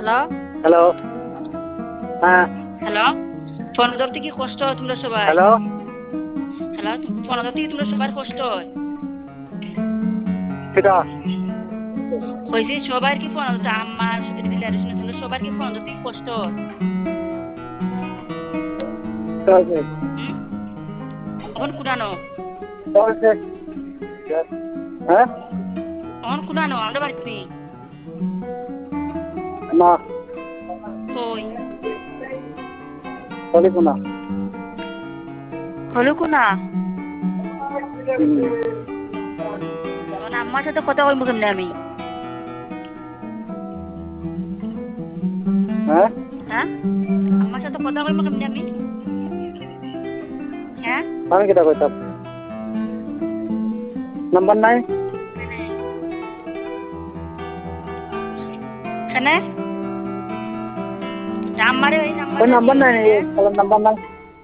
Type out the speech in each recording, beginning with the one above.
Hello hello হ্যাঁ hello phone ধরতে কি কষ্ট হয় তোমরা সবাই? হ্যালো হ্যালো ফোন ধরতে কি তোমরা সবার কষ্ট হয়? সেটা কইছি সবার কি ফোন ধরতে আমার রিলেশন তোমরা সবার কি ফোন ধরতে কি কষ্ট হয়? চলছে হুম এখন কুনানো চলছে হ্যাঁ এখন কুনানো আমরা বাড়িতে না কই চলিস না হলো কুনা তখন আম্মার সাথে কথা কইব কেমনে আমি? হ্যাঁ হ্যাঁ আম্মার সাথে কথা কইব কেমনে আমি? হ্যাঁ আমি কিটা কইতাম নাম্বার নাই কেনে আমারে এই ওই নাম্বার নাই তাহলে নাম্বার নাই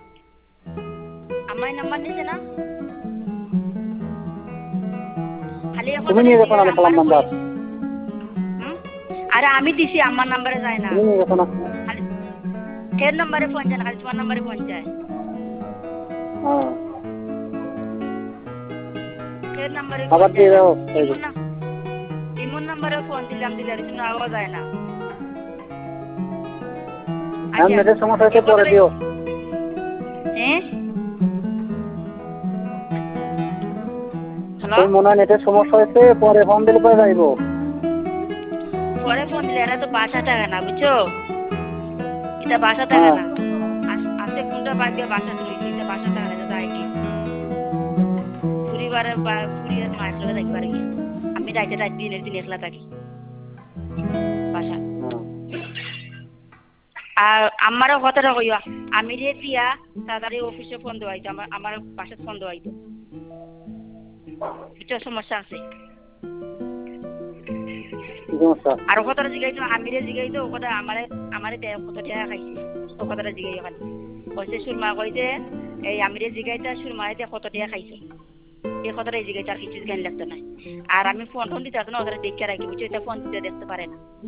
আমার নাম্বার নিছে না খালি তুমি নিয়ে গেছো না কালাম নাম্বার আরে আমি দিছি আমার নাম্বারে যায় না তুমি নিয়ে গেছো না খালি এর নাম্বারে ফোন যায় না খালি তোমার নাম্বারে ফোন যায় হ্যাঁ এর নাম্বারে আবার দিয়ে দাও ইমন নাম্বারে ফোন দিলাম দিলে আর কোনো আওয়াজ যায় না আমি নেটের সমস্যা হচ্ছে পরে দিও হ্যাঁ হ্যালো তুমি মনে হয় নেটের সমস্যা হয়েছে পরে ফোন দিলে পরে যাইবো পরে ফোন দিলে এরা তো বাসা থাকে না বুঝছো এটা বাসা থাকে না আজকে কোনটা বাদ দিয়ে বাসা রয়েছে এটা বাসা থাকে না এটা যায় কি পরিবারের বা পরিবারের মায়ের সাথে থাকি পারি আমি রাইতে রাত দিনের দিন একলা থাকি বাসা আর আমারও কথাটা কইয়া আমি রে দিয়া তাড়াতাড়ি অফিসে ফোন দেওয়াইতো আমার বাসায় ফোন দেওয়াইতো এটা সমস্যা আছে আর কথাটা জিগাইতো আমিরে জিগাইতো ও কথা আমারে কত টাকা খাইছে ও কথাটা জিগাই খালি কইছে সুরমা কইছে এই আমিরে জিগাইতা সুরমারে কত টাকা খাইছে এই কথাটা জিগাইতে আর কিছু জ্ঞান লাগতো না আর আমি ফোন দিতে আসতো না ওদের দেখে রাখি বুঝছো এটা ফোন দিতে দেখতে পারে না